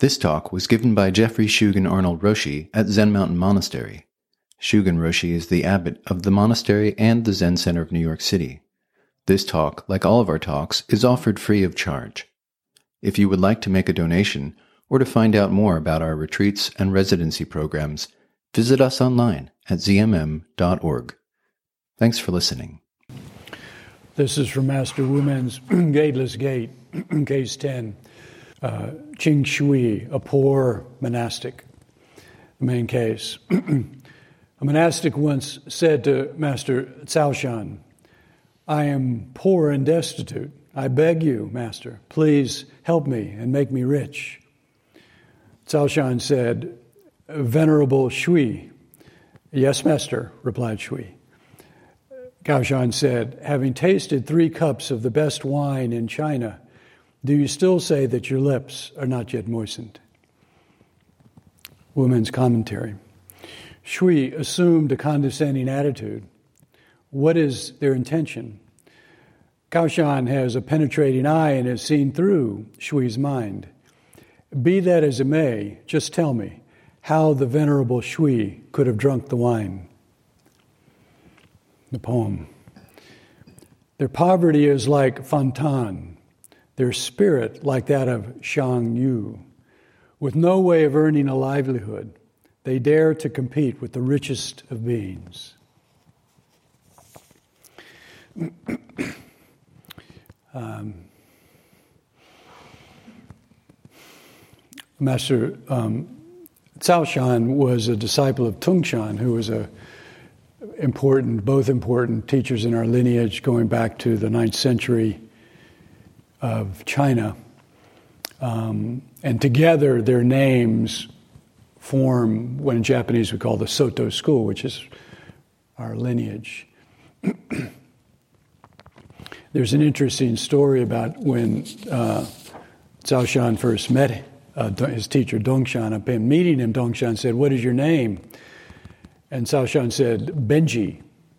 This talk was given by Jeffrey Shugen Arnold Roshi at Zen Mountain Monastery. Shugen Roshi is the abbot of the monastery and the Zen Center of New York City. This talk, like all of our talks, is offered free of charge. If you would like to make a donation or to find out more about our retreats and residency programs, visit us online at zmm.org. Thanks for listening. This is from Master Wumen's Gateless Gate, Case 10. Qing Shui, a poor monastic, the main case. A monastic once said to Master Cao Shan, "I am poor and destitute. I beg you, Master, please help me and make me rich." Cao Shan said, "Venerable Shui." "Yes, Master," replied Shui. Cao Shan said, "Having tasted 3 cups of the best wine in China, do you still say that your lips are not yet moistened?" Woman's commentary. Shui assumed a condescending attitude. What is their intention? Cao Shan has a penetrating eye and has seen through Shui's mind. Be that as it may, just tell me how the Venerable Shui could have drunk the wine. The poem. Their poverty is like Fantan, their spirit like that of Shang Yu. With no way of earning a livelihood, they dare to compete with the richest of beings. Master Cao Shan was a disciple of Tung Shan, who was both important teachers in our lineage going back to the 9th century of China. And together their names form what in Japanese we call the Soto school, which is our lineage. There's an interesting story about when Cao Shan first met his teacher Dongshan. Upon meeting him, Dongshan said, "What is your name?" And Cao Shan said, "Benji,"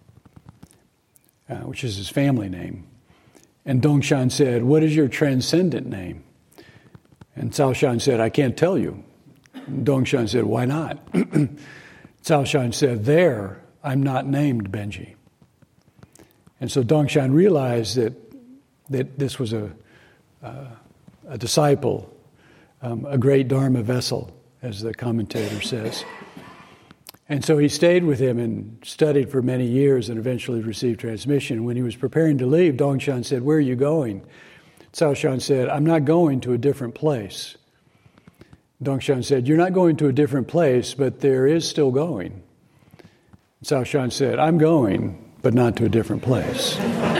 which is his family name. And Dongshan said, "What is your transcendent name?" And Cao Shan said, "I can't tell you." And Dongshan said, "Why not?" Cao Shan said, "There, I'm not named Benji." And so Dongshan realized that this was a disciple, a great Dharma vessel, as the commentator says. And so he stayed with him and studied for many years and eventually received transmission. When he was preparing to leave, Dongshan said, "Where are you going?" Cao Shan said, "I'm not going to a different place." Dongshan said, "You're not going to a different place, but there is still going." Cao Shan said, "I'm going, but not to a different place."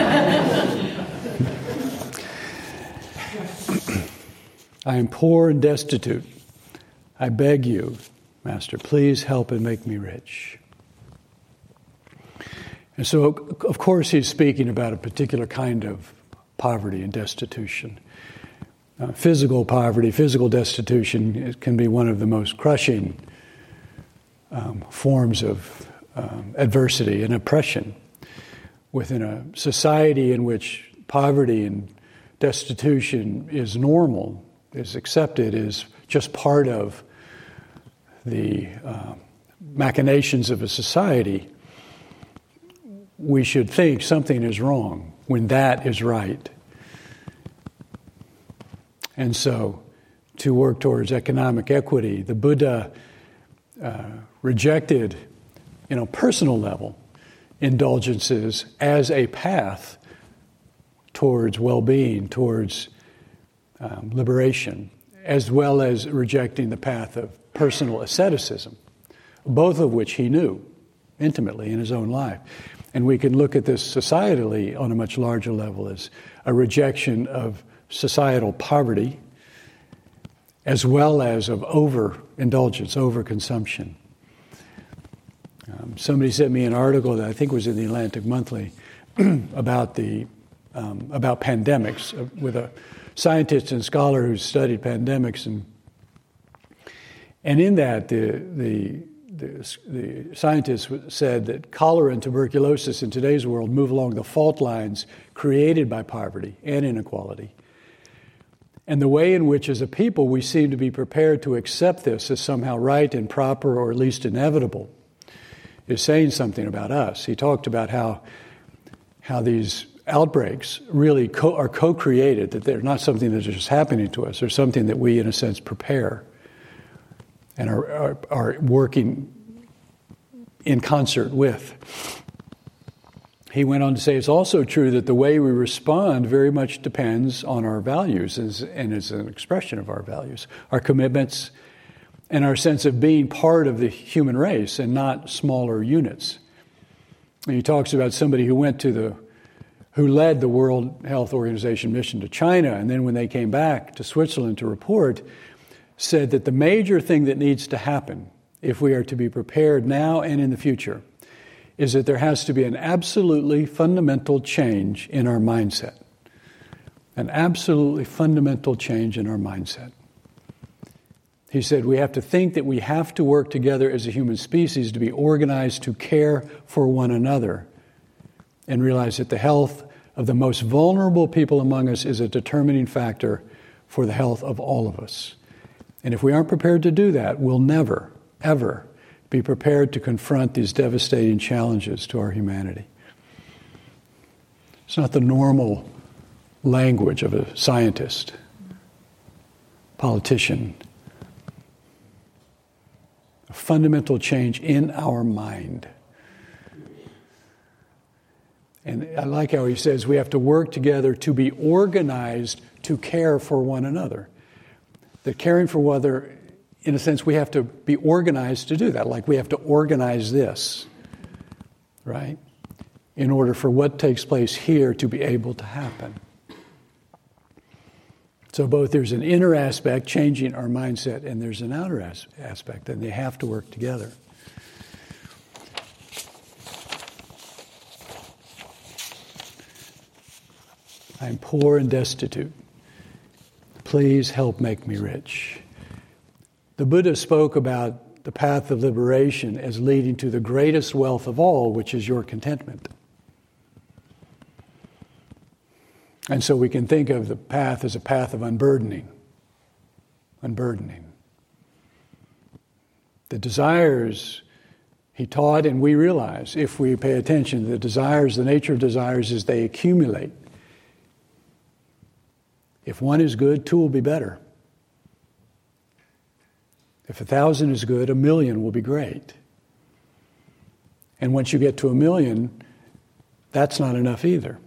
"I am poor and destitute. I beg you, Master, please help and make me rich." And so, of course, he's speaking about a particular kind of poverty and destitution. Physical poverty, physical destitution can be one of the most crushing forms of adversity and oppression within a society in which poverty and destitution is normal, is accepted, is just part of the machinations of a society. We should think something is wrong when that is right. And so, to work towards economic equity, the Buddha rejected, personal level indulgences as a path towards well-being, towards liberation, as well as rejecting the path of personal asceticism, both of which he knew intimately in his own life. And we can look at this societally on a much larger level as a rejection of societal poverty, as well as of overindulgence, overconsumption. Somebody sent me an article that I think was in the Atlantic Monthly about pandemics, with a scientist and scholar who studied pandemics, and in that the scientists said that cholera and tuberculosis in today's world move along the fault lines created by poverty and inequality. And the way in which, as a people, we seem to be prepared to accept this as somehow right and proper, or at least inevitable, is saying something about us. He talked about how these outbreaks really are co-created, that they're not something that's just happening to us. They're something that we, in a sense, prepare and are working in concert with. He went on to say it's also true that the way we respond very much depends on our values and is an expression of our values, our commitments, and our sense of being part of the human race and not smaller units. And he talks about somebody who led the World Health Organization mission to China, and then when they came back to Switzerland to report, said that the major thing that needs to happen if we are to be prepared now and in the future is that there has to be an absolutely fundamental change in our mindset. An absolutely fundamental change in our mindset. He said we have to think that we have to work together as a human species to be organized to care for one another and realize that the health of the most vulnerable people among us is a determining factor for the health of all of us. And if we aren't prepared to do that, we'll never, ever be prepared to confront these devastating challenges to our humanity. It's not the normal language of a scientist, politician. A fundamental change in our mind. And I like how he says we have to work together to be organized to care for one another. That caring for one another, in a sense, we have to be organized to do that. Like we have to organize this, right? In order for what takes place here to be able to happen. So both there's an inner aspect, changing our mindset, and there's an outer aspect, and they have to work together. I'm poor and destitute. Please help make me rich. The Buddha spoke about the path of liberation as leading to the greatest wealth of all, which is your contentment. And so we can think of the path as a path of unburdening. Unburdening. The desires, he taught, and we realize, if we pay attention, the nature of desires is they accumulate. If one is good, two will be better. If 1,000 is good, 1,000,000 will be great. And once you get to 1,000,000, that's not enough either.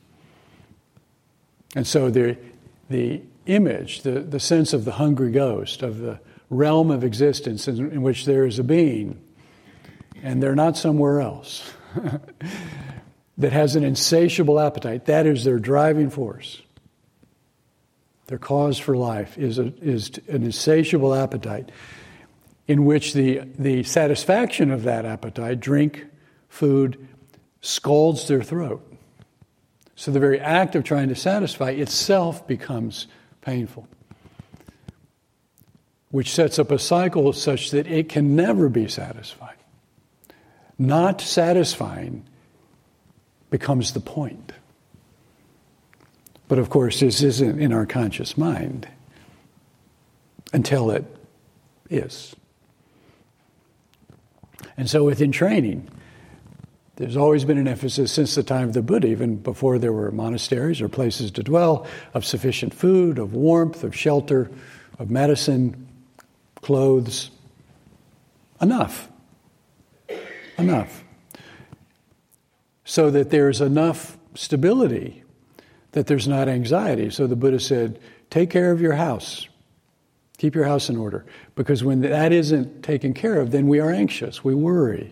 And so the image, the sense of the hungry ghost, of the realm of existence in which there is a being, and they're not somewhere else, that has an insatiable appetite, that is their driving force. Their cause for life is an insatiable appetite in which the satisfaction of that appetite, drink, food, scalds their throat. So the very act of trying to satisfy itself becomes painful, which sets up a cycle such that it can never be satisfied. Not satisfying becomes the point. But of course, this isn't in our conscious mind until it is. And so within training, there's always been an emphasis since the time of the Buddha, even before there were monasteries or places to dwell, of sufficient food, of warmth, of shelter, of medicine, clothes. Enough. Enough. So that there's enough stability, that there's not anxiety. So the Buddha said, take care of your house. Keep your house in order. Because when that isn't taken care of, then we are anxious, we worry.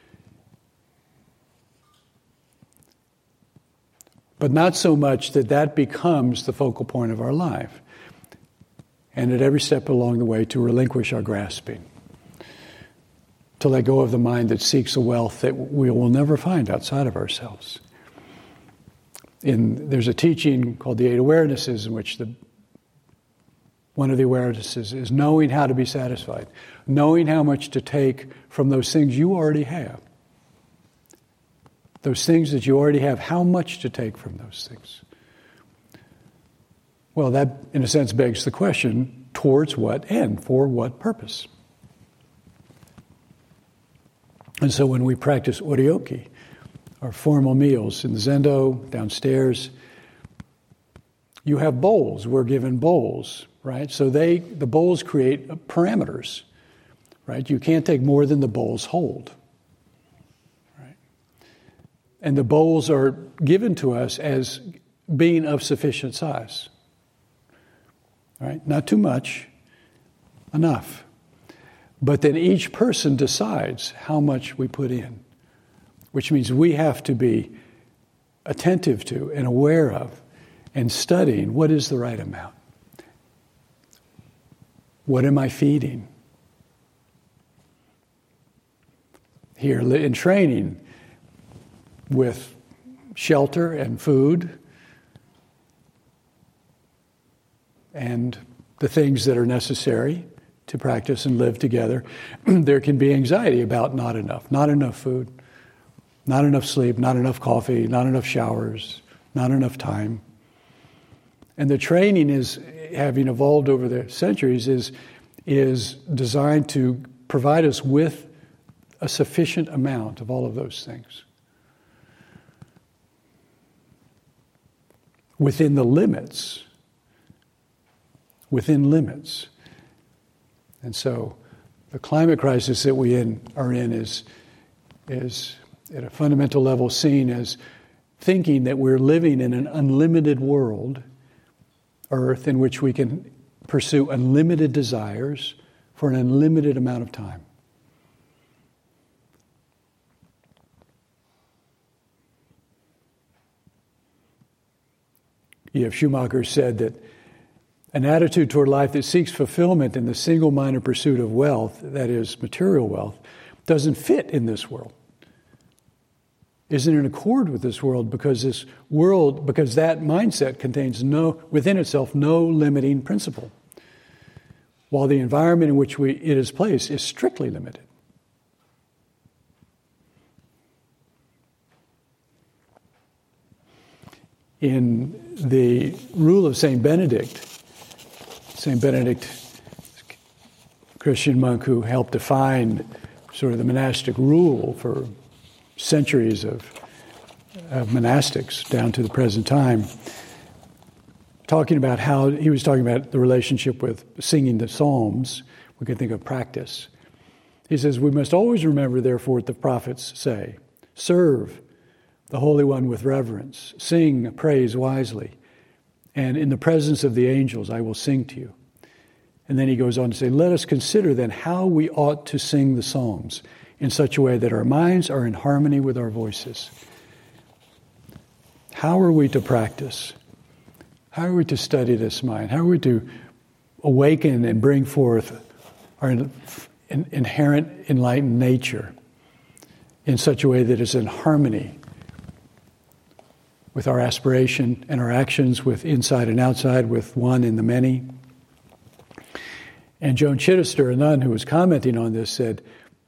But not so much that becomes the focal point of our life. And at every step along the way to relinquish our grasping. To let go of the mind that seeks a wealth that we will never find outside of ourselves. There's a teaching called the Eight Awarenesses in which one of the awarenesses is knowing how to be satisfied. Knowing how much to take from those things you already have. Those things that you already have, how much to take from those things. Well, that, in a sense, begs the question, towards what end? For what purpose? And so when we practice oryoki, our formal meals in the zendo, downstairs, you have bowls. We're given bowls, right? So the bowls create parameters, right? You can't take more than the bowls hold, right? And the bowls are given to us as being of sufficient size, right? Not too much, enough. But then each person decides how much we put in, which means we have to be attentive to and aware of and studying what is the right amount. What am I feeding? Here in training, with shelter and food and the things that are necessary to practice and live together, there can be anxiety about not enough food, not enough sleep, not enough coffee, not enough showers, not enough time. And the training is, having evolved over the centuries, is designed to provide us with a sufficient amount of all of those things. Within limits. And so the climate crisis that we are in is at a fundamental level seen as thinking that we're living in an unlimited world, Earth, in which we can pursue unlimited desires for an unlimited amount of time. E.F. Schumacher said that an attitude toward life that seeks fulfillment in the single-minded pursuit of wealth, that is, material wealth, doesn't fit in this world. Isn't in accord with this world because that mindset contains within itself no limiting principle, while the environment in which it is placed is strictly limited. In the rule of St. Benedict, Christian monk who helped define sort of the monastic rule for centuries of monastics down to the present time, talking about the relationship with singing the Psalms. We can think of practice. He says, we must always remember, therefore, what the prophets say. Serve the Holy One with reverence. Sing praise wisely. And in the presence of the angels, I will sing to you. And then he goes on to say, let us consider then how we ought to sing the Psalms in such a way that our minds are in harmony with our voices. How are we to practice? How are we to study this mind? How are we to awaken and bring forth our inherent enlightened nature in such a way that is in harmony with our aspiration and our actions, with inside and outside, with one and the many? And Joan Chittister, a nun who was commenting on this, said,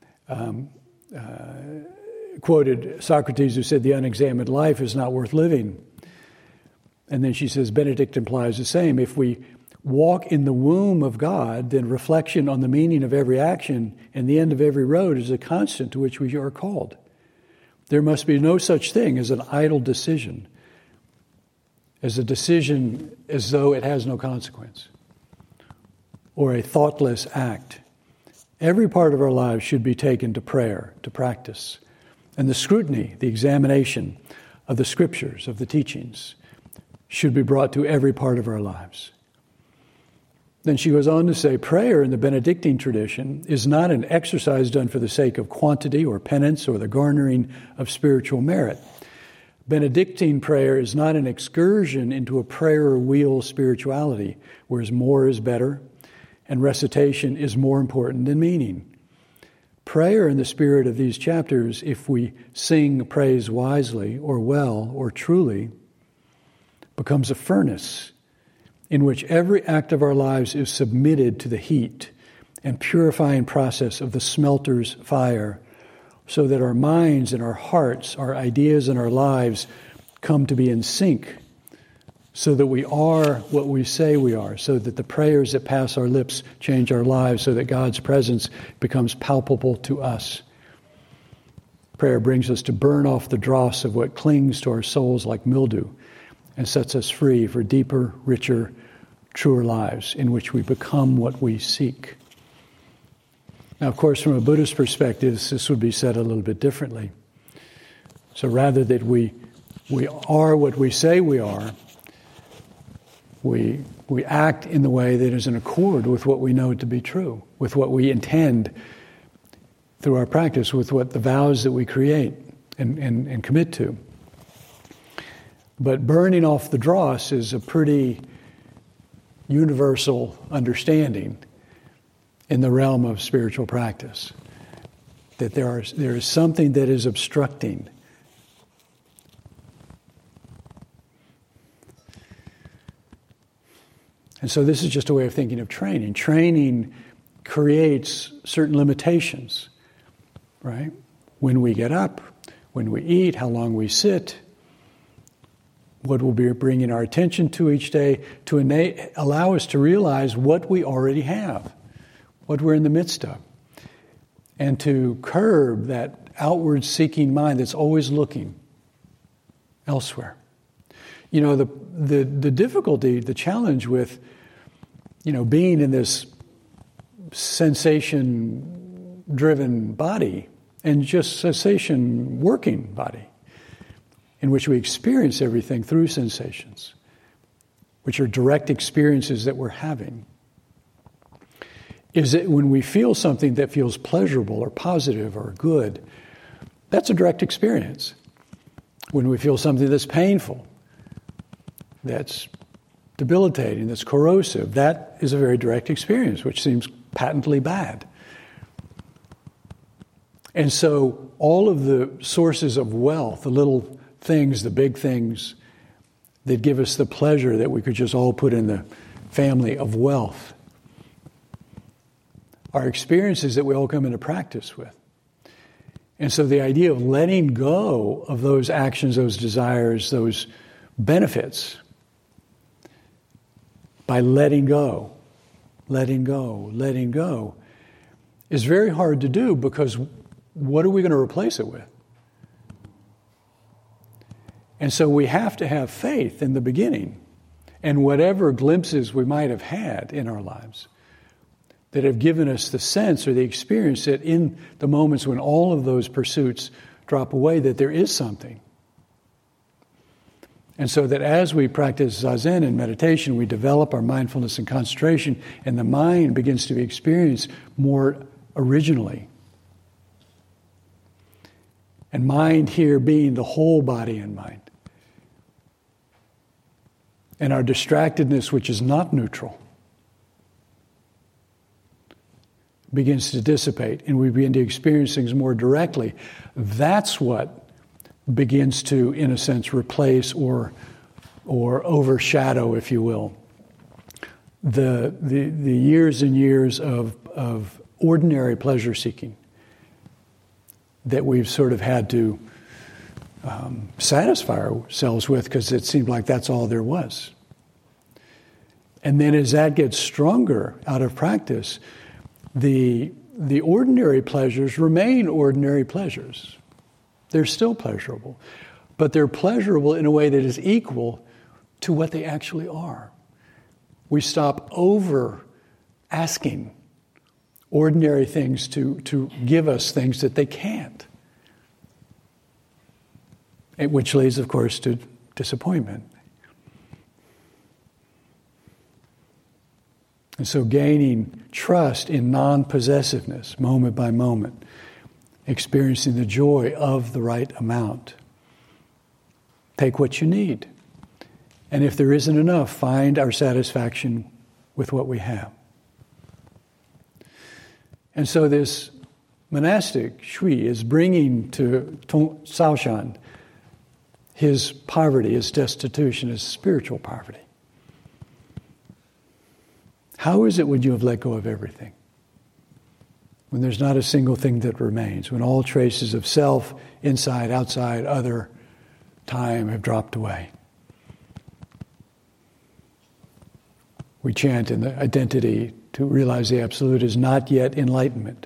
quoted Socrates, who said, the unexamined life is not worth living. And then she says, Benedict implies the same. If we walk in the womb of God, then reflection on the meaning of every action and the end of every road is a constant to which we are called. There must be no such thing as an idle decision, as a decision as though it has no consequence, or a thoughtless act. Every part of our lives should be taken to prayer, to practice. And the scrutiny, the examination of the scriptures, of the teachings, should be brought to every part of our lives. Then she goes on to say, prayer in the Benedictine tradition is not an exercise done for the sake of quantity or penance or the garnering of spiritual merit. Benedictine prayer is not an excursion into a prayer wheel spirituality, whereas more is better and recitation is more important than meaning. Prayer in the spirit of these chapters, if we sing praise wisely or well or truly, becomes a furnace in which every act of our lives is submitted to the heat and purifying process of the smelter's fire, so that our minds and our hearts, our ideas and our lives come to be in sync, so that we are what we say we are, so that the prayers that pass our lips change our lives, so that God's presence becomes palpable to us. Prayer brings us to burn off the dross of what clings to our souls like mildew and sets us free for deeper, richer, truer lives in which we become what we seek. Now, of course, from a Buddhist perspective, this would be said a little bit differently. So rather that we are what we say we are, we act in the way that is in accord with what we know to be true, with what we intend through our practice, with what the vows that we create and commit to. But burning off the dross is a pretty universal understanding in the realm of spiritual practice, that there is something that is obstructing. And so this is just a way of thinking of training. Training creates certain limitations, right? When we get up, when we eat, how long we sit, what we'll be bringing our attention to each day to allow us to realize what we already have, what we're in the midst of, and to curb that outward-seeking mind that's always looking elsewhere. You know, the difficulty, the challenge with, being in this sensation-driven body and just sensation-working body, in which we experience everything through sensations, which are direct experiences that we're having, is that when we feel something that feels pleasurable or positive or good, that's a direct experience. When we feel something that's painful, that's debilitating, that's corrosive, that is a very direct experience, which seems patently bad. And so all of the sources of wealth, the little things, the big things that give us the pleasure that we could just all put in the family of wealth, are experiences that we all come into practice with. And so the idea of letting go of those actions, those desires, those benefits, by letting go, is very hard to do, because what are we going to replace it with? And so we have to have faith in the beginning, and whatever glimpses we might have had in our lives that have given us the sense or the experience that in the moments when all of those pursuits drop away, that there is something. And so that as we practice Zazen and meditation, we develop our mindfulness and concentration, and the mind begins to be experienced more originally. And mind here being the whole body and mind. And our distractedness, which is not neutral, begins to dissipate, and we begin to experience things more directly. That's what begins to, in a sense, replace or overshadow, if you will, the years and years of ordinary pleasure seeking that we've sort of had to satisfy ourselves with, because it seemed like that's all there was. And then as that gets stronger out of practice, the ordinary pleasures remain ordinary pleasures. They're still pleasurable, but they're pleasurable in a way that is equal to what they actually are. We stop over asking ordinary things to give us things that they can't, which leads, of course, to disappointment. And so gaining trust in non-possessiveness, moment by moment, experiencing the joy of the right amount. Take what you need. And if there isn't enough, find our satisfaction with what we have. And so this monastic Shui is bringing to Shaoshan his poverty, his destitution, his spiritual poverty. How is it when you have let go of everything? When there's not a single thing that remains, when all traces of self, inside, outside, other, time have dropped away. We chant in the identity to realize the Absolute is not yet enlightenment.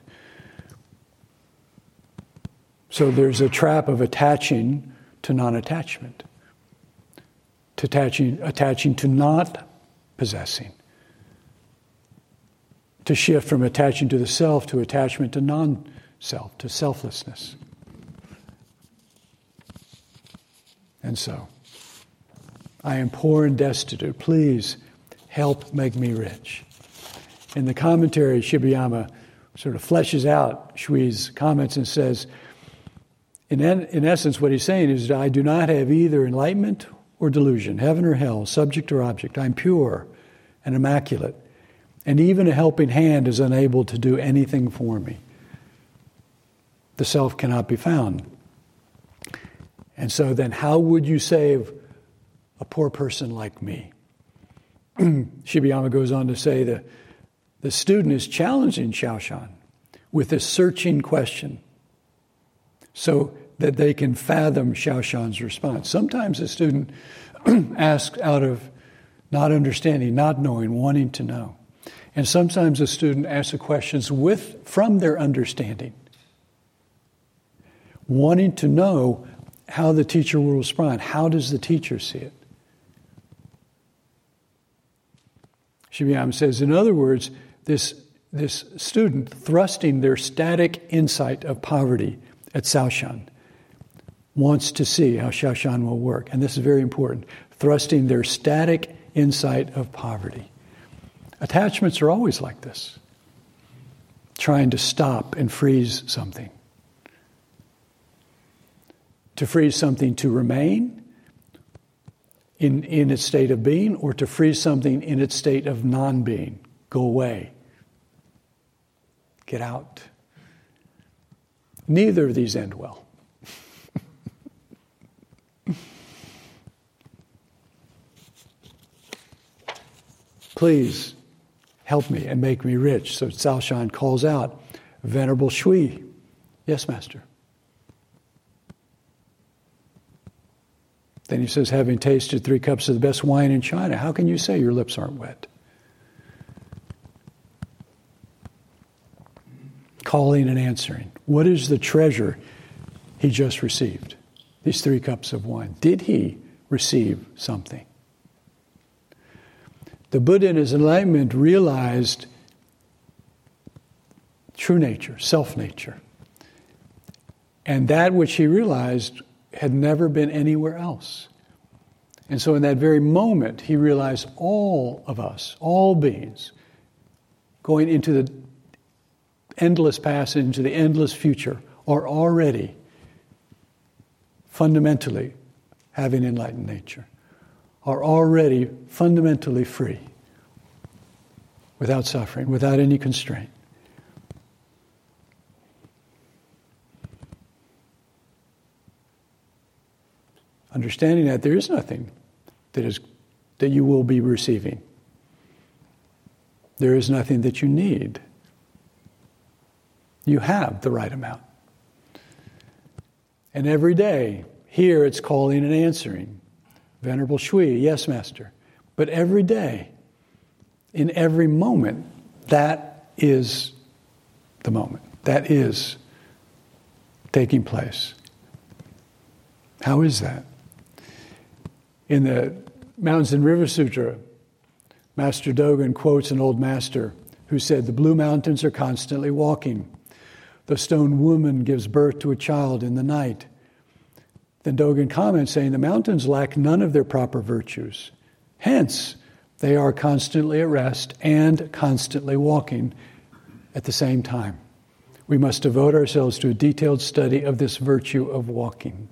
So there's a trap of attaching to non-attachment, to attaching to not possessing, to shift from attaching to the self to attachment to non-self, to selflessness. And so, I am poor and destitute. Please help make me rich. In the commentary, Shibayama sort of fleshes out Shui's comments and says, in essence, what he's saying is, I do not have either enlightenment or delusion, heaven or hell, subject or object. I'm pure and immaculate, and even a helping hand is unable to do anything for me. The self cannot be found. And so then how would you save a poor person like me? Shibayama goes on to say that the student is challenging Xiaoshan with a searching question so that they can fathom Xiaoshan's response. Sometimes a student asks out of not understanding, not knowing, wanting to know. And sometimes a student asks the questions from their understanding, wanting to know how the teacher will respond. How does the teacher see it? Shibayama says, in other words, this student thrusting their static insight of poverty at Xiaoshan wants to see how Xiaoshan will work. And this is very important. Thrusting their static insight of poverty. Attachments are always like this. Trying to stop and freeze something. To freeze something to remain in its state of being, or to freeze something in its state of non-being. Go away. Get out. Neither of these end well. Please help me and make me rich. So Xiaoshan calls out, Venerable Shui. Yes, Master. Then he says, having tasted 3 cups of the best wine in China, how can you say your lips aren't wet? Calling and answering. What is the treasure he just received? These 3 cups of wine. Did he receive something? The Buddha in his enlightenment realized true nature, self-nature. And that which he realized had never been anywhere else. And so in that very moment, he realized all of us, all beings, going into the endless past and into the endless future, are already fundamentally having enlightened nature, are already fundamentally free, without suffering, without any constraint. Understanding that there is nothing that you will be receiving. There is nothing that you need. You have the right amount. And every day, here it's calling and answering. Venerable Shui, yes, Master. But every day, in every moment, that is the moment. That is taking place. How is that? In the Mountains and River Sutra, Master Dogen quotes an old master who said, the blue mountains are constantly walking. The stone woman gives birth to a child in the night. Then Dogen comments saying, the mountains lack none of their proper virtues. Hence, they are constantly at rest and constantly walking at the same time. We must devote ourselves to a detailed study of this virtue of walking.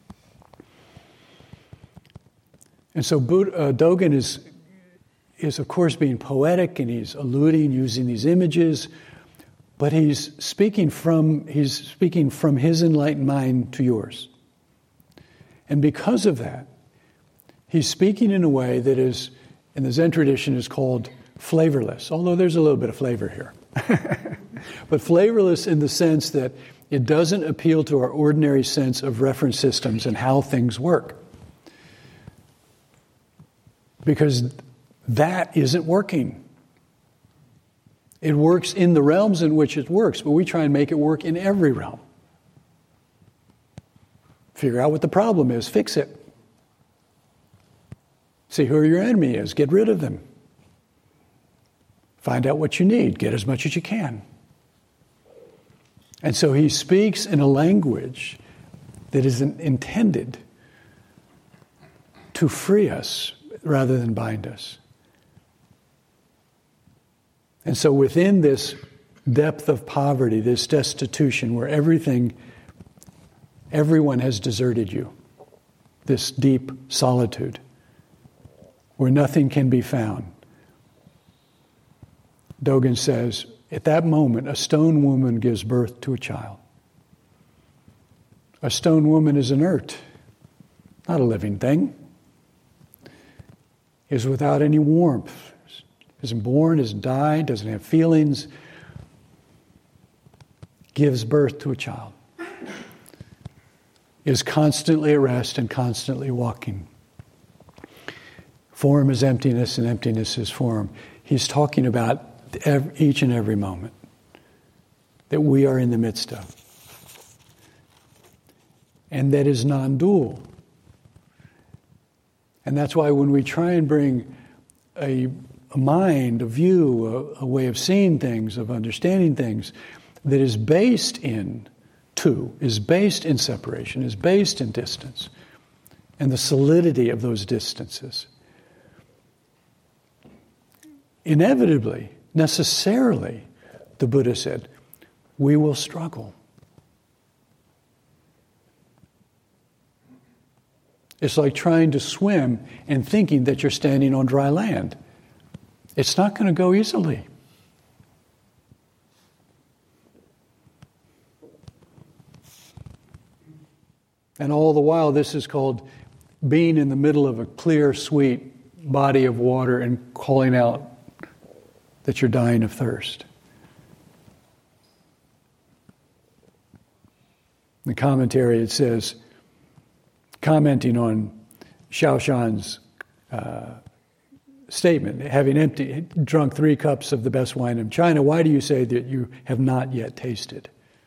And so Dogen is of course being poetic, and he's alluding, using these images, but he's speaking from his enlightened mind to yours. And because of that, he's speaking in a way that is, in the Zen tradition, is called flavorless, although there's a little bit of flavor here. But flavorless in the sense that it doesn't appeal to our ordinary sense of reference systems and how things work. Because That isn't working. It works in the realms in which it works, but we try and make it work in every realm. Figure out what the problem is, fix it. See who your enemy is, get rid of them. Find out what you need, get as much as you can. And so he speaks in a language that is intended to free us rather than bind us. And so within this depth of poverty, this destitution where everyone has deserted you, this deep solitude where nothing can be found, Dogen says, at that moment, a stone woman gives birth to a child. A stone woman is inert, not a living thing. Is without any warmth, isn't born, isn't died, doesn't have feelings, gives birth to a child, is constantly at rest and constantly walking. Form is emptiness and emptiness is form. He's talking about each and every moment that we are in the midst of. And that is non-dual. And that's why when we try and bring a mind, a view, a way of seeing things, of understanding things, that is based in two, is based in separation, is based in distance, and the solidity of those distances, inevitably, necessarily, the Buddha said, we will struggle. It's like trying to swim and thinking that you're standing on dry land. It's not going to go easily. And all the while, this is called being in the middle of a clear, sweet body of water and calling out that you're dying of thirst. In the commentary, it says, commenting on Xiaoshan's statement, having drunk 3 cups of the best wine in China, why do you say that you have not yet tasted?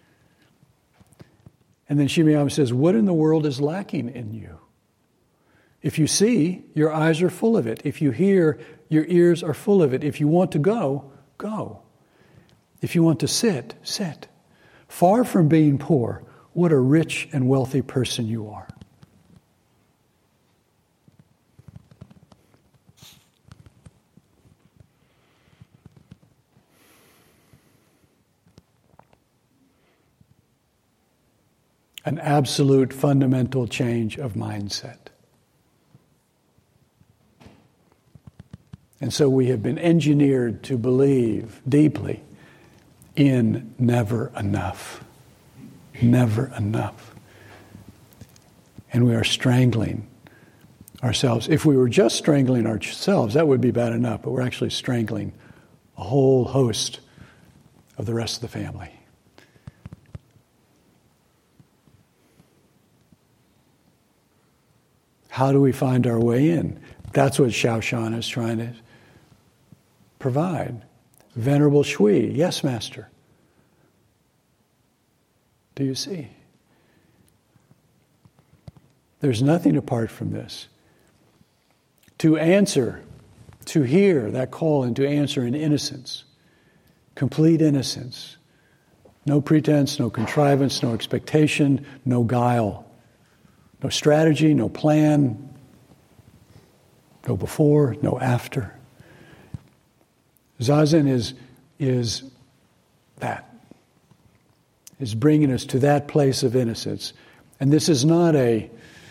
And then Shimeyama says, what in the world is lacking in you? If you see, your eyes are full of it. If you hear, your ears are full of it. If you want to go, go. If you want to sit, sit. Far from being poor, what a rich and wealthy person you are. An absolute fundamental change of mindset. And so we have been engineered to believe deeply in never enough. Never enough. And we are strangling ourselves. If we were just strangling ourselves, that would be bad enough, but we're actually strangling a whole host of the rest of the family. How do we find our way in? That's what Xiaoshan is trying to provide. Venerable Shui, yes, Master. Do you see? There's nothing apart from this. To answer, to hear that call and to answer in innocence, complete innocence, no pretense, no contrivance, no expectation, no guile. No strategy, no plan, no before, no after. Zazen is that. Is bringing us to that place of innocence. And this is not a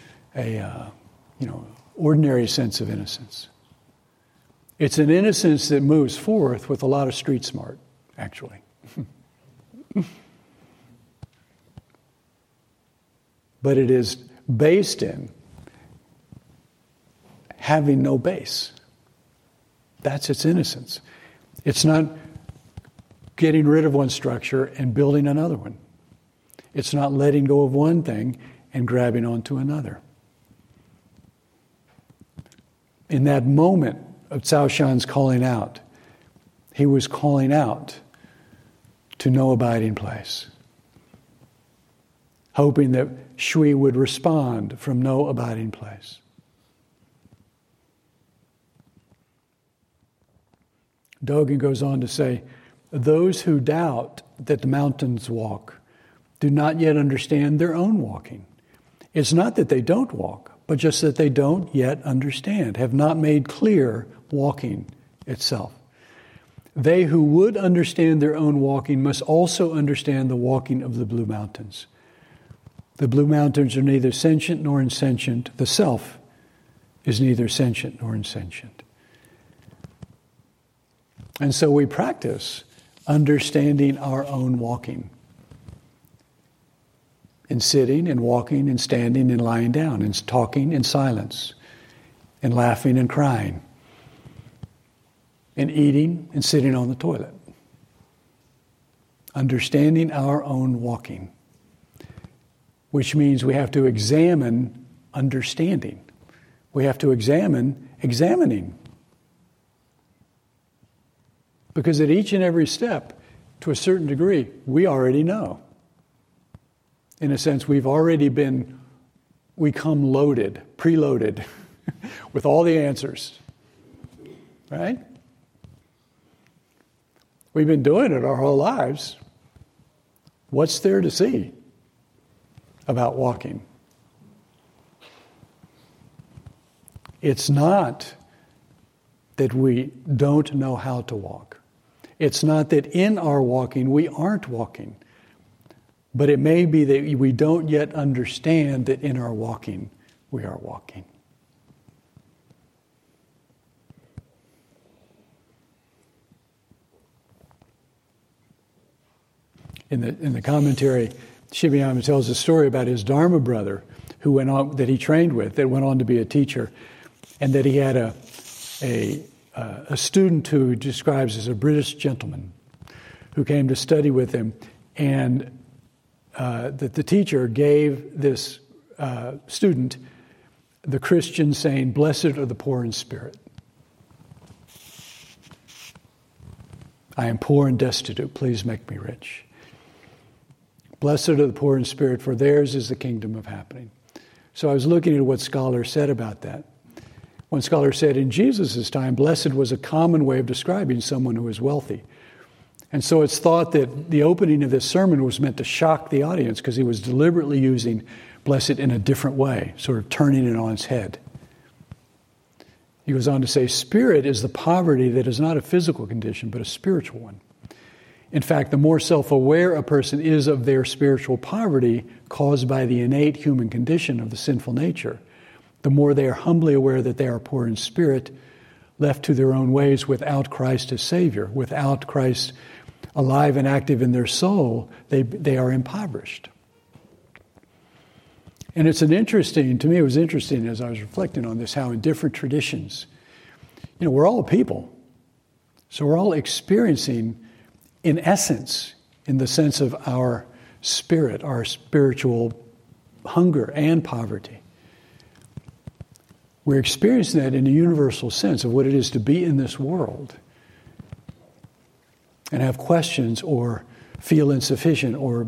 ordinary sense of innocence. It's an innocence that moves forth with a lot of street smart, actually. But it is based in having no base. That's its innocence. It's not getting rid of one structure and building another one. It's not letting go of one thing and grabbing onto another. In that moment Cao Shan's calling out. He was calling out to no abiding place, hoping that Shui would respond from no abiding place. Dogen goes on to say, those who doubt that the mountains walk do not yet understand their own walking. It's not that they don't walk, but just that they don't yet understand, have not made clear walking itself. They who would understand their own walking must also understand the walking of the Blue Mountains. The Blue Mountains are neither sentient nor insentient. The self is neither sentient nor insentient. And so we practice understanding our own walking. In sitting and walking and standing and lying down, in talking in silence, in laughing and crying, in eating and sitting on the toilet. Understanding our own walking, which means we have to examine understanding. We have to examine examining. Because at each and every step, to a certain degree, we already know. In a sense, we come loaded, preloaded, with all the answers. Right? We've been doing it our whole lives. What's there to see about walking? It's not that we don't know how to walk. It's not that in our walking we aren't walking. But it may be that we don't yet understand that in our walking we are walking. In the commentary, Shibayama tells a story about his Dharma brother who went on, that he trained with, that went on to be a teacher, and that he had a student who he describes as a British gentleman who came to study with him, and that the teacher gave this student the Christian saying, "Blessed are the poor in spirit. I am poor and destitute. Please make me rich. Blessed are the poor in spirit, for theirs is the kingdom of happening." So I was looking at what scholars said about that. One scholar said, in Jesus' time, blessed was a common way of describing someone who was wealthy. And so it's thought that the opening of this sermon was meant to shock the audience because he was deliberately using blessed in a different way, sort of turning it on its head. He goes on to say, spirit is the poverty that is not a physical condition, but a spiritual one. In fact, the more self-aware a person is of their spiritual poverty caused by the innate human condition of the sinful nature, the more they are humbly aware that they are poor in spirit, left to their own ways without Christ as Savior, without Christ alive and active in their soul, they are impoverished. And to me it was interesting as I was reflecting on this, how in different traditions, we're all people. So we're all experiencing, in essence, in the sense of our spirit, our spiritual hunger and poverty. We're experiencing that in a universal sense of what it is to be in this world and have questions or feel insufficient or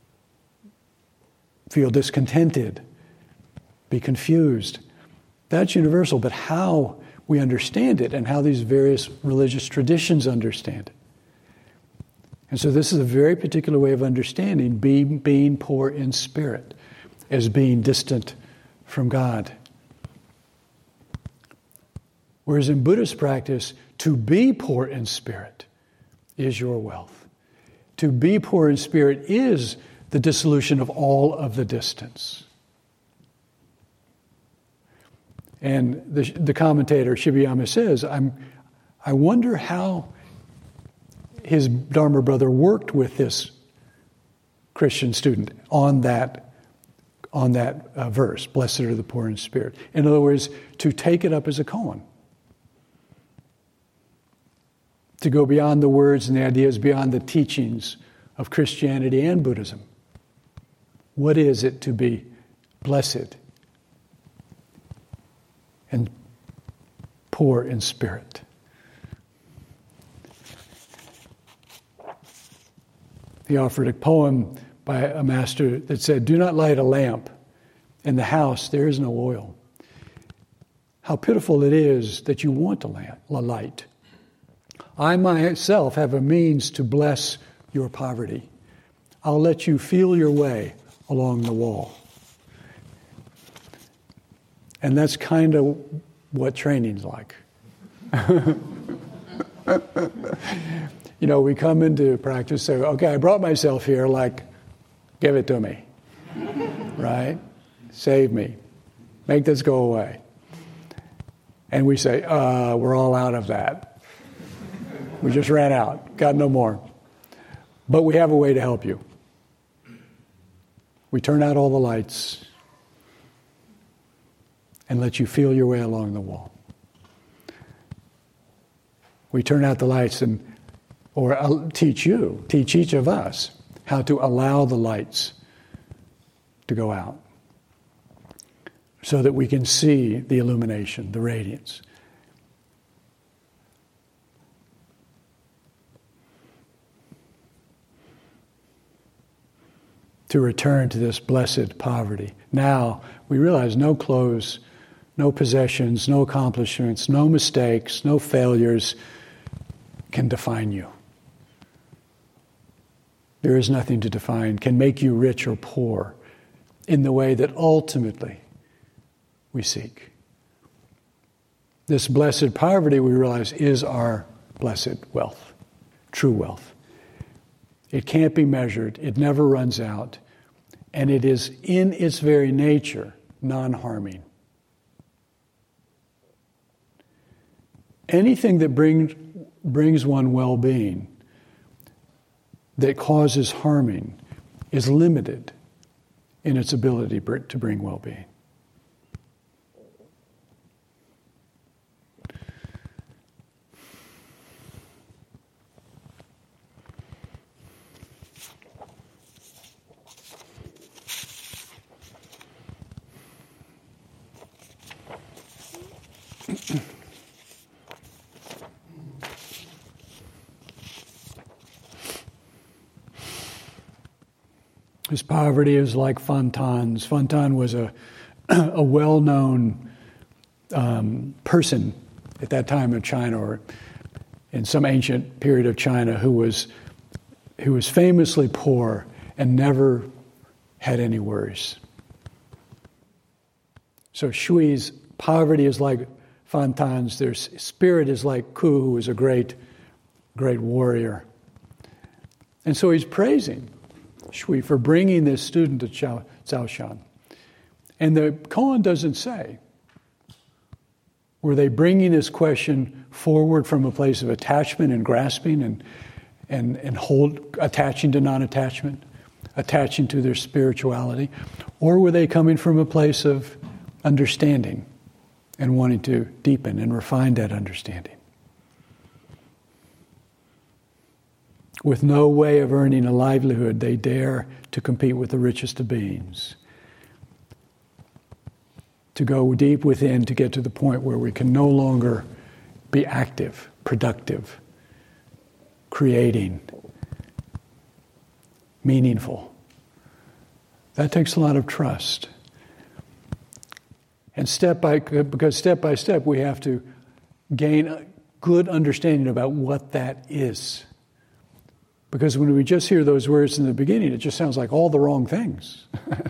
feel discontented, be confused. That's universal, but how we understand it and how these various religious traditions understand it. And so this is a very particular way of understanding being poor in spirit as being distant from God. Whereas in Buddhist practice, to be poor in spirit is your wealth. To be poor in spirit is the dissolution of all of the distance. And the commentator, Shibayama, says, I wonder how his Dharma brother worked with this Christian student on that verse, blessed are the poor in spirit. In other words, to take it up as a koan. To go beyond the words and the ideas, beyond the teachings of Christianity and Buddhism. What is it to be blessed and poor in spirit. He offered a poem by a master that said, "Do not light a lamp. In the house there is no oil. How pitiful it is that you want a light. I myself have a means to bless your poverty. I'll let you feel your way along the wall." And that's kind of what training's like. You know, we come into practice, say, okay, I brought myself here, like, give it to me. Right? Save me. Make this go away. And we say, we're all out of that. We just ran out. Got no more. But we have a way to help you. We turn out all the lights and let you feel your way along the wall. We turn out the lights or teach each of us how to allow the lights to go out so that we can see the illumination, the radiance. To return to this blessed poverty. Now, we realize no clothes, no possessions, no accomplishments, no mistakes, no failures can define you. There is nothing to define, can make you rich or poor in the way that ultimately we seek. This blessed poverty, we realize, is our blessed wealth, true wealth. It can't be measured, it never runs out, and it is in its very nature non-harming. Anything that brings one well-being that causes harming is limited in its ability to bring well-being. His poverty is like Fantin's. Fantin was a well-known person at that time in China, or in some ancient period of China, who was famously poor and never had any worries. So Shui's poverty is like Fantin's. Their spirit is like Ku, who was a great warrior. And so he's praising Shui for bringing this student to Zhaoshan. And the koan doesn't say, were they bringing this question forward from a place of attachment and grasping and attaching to non-attachment, attaching to their spirituality, or were they coming from a place of understanding and wanting to deepen and refine that understanding? With no way of earning a livelihood, they dare to compete with the richest of beings. To go deep within to get to the point where we can no longer be active, productive, creating, meaningful. That takes a lot of trust. And because step by step we have to gain a good understanding about what that is. Because when we just hear those words in the beginning, it just sounds like all the wrong things.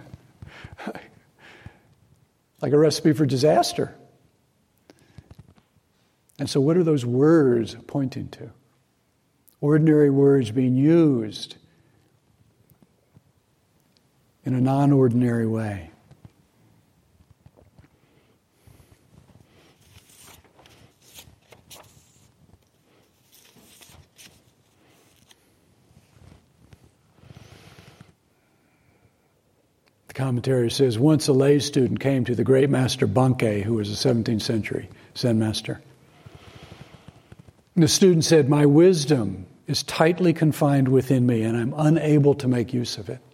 Like a recipe for disaster. And so what are those words pointing to? Ordinary words being used in a non-ordinary way. The commentary says, once a lay student came to the great master Bankei, who was a 17th century Zen master. And the student said, my wisdom is tightly confined within me and I'm unable to make use of it.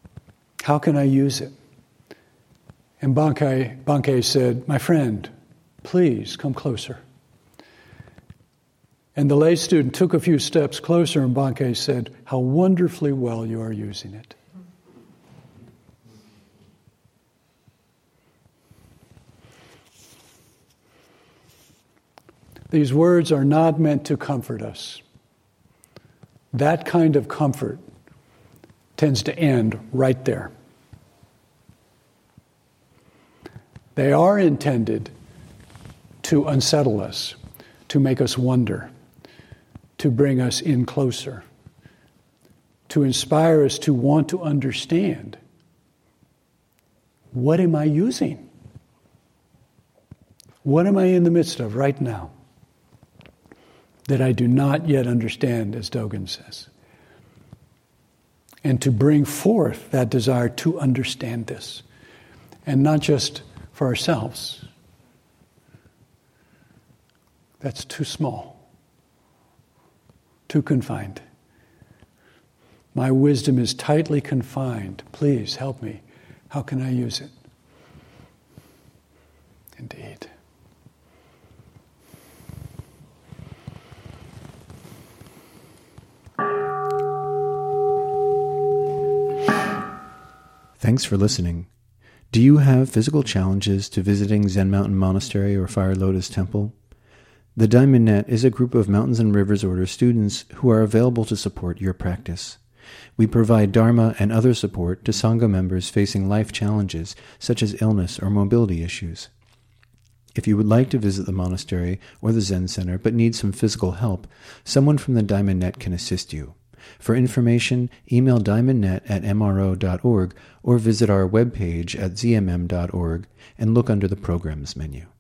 How can I use it? And Bankei said, my friend, Please come closer. And the lay student took a few steps closer, and Bankei said, how wonderfully well you are using it. These words are not meant to comfort us. That kind of comfort tends to end right there. They are intended to unsettle us, to make us wonder, to bring us in closer, to inspire us to want to understand, what am I using? What am I in the midst of right now that I do not yet understand, as Dogen says? And to bring forth that desire to understand this, and not just for ourselves. That's too small, too confined. My wisdom is tightly confined. Please help me. How can I use it? Indeed. Thanks for listening. Do you have physical challenges to visiting Zen Mountain Monastery or Fire Lotus Temple? The Diamond Net is a group of Mountains and Rivers Order students who are available to support your practice. We provide Dharma and other support to Sangha members facing life challenges such as illness or mobility issues. If you would like to visit the monastery or the Zen Center but need some physical help, someone from the Diamond Net can assist you. For information, email diamondnet@mro.org or visit our webpage at zmm.org and look under the Programs menu.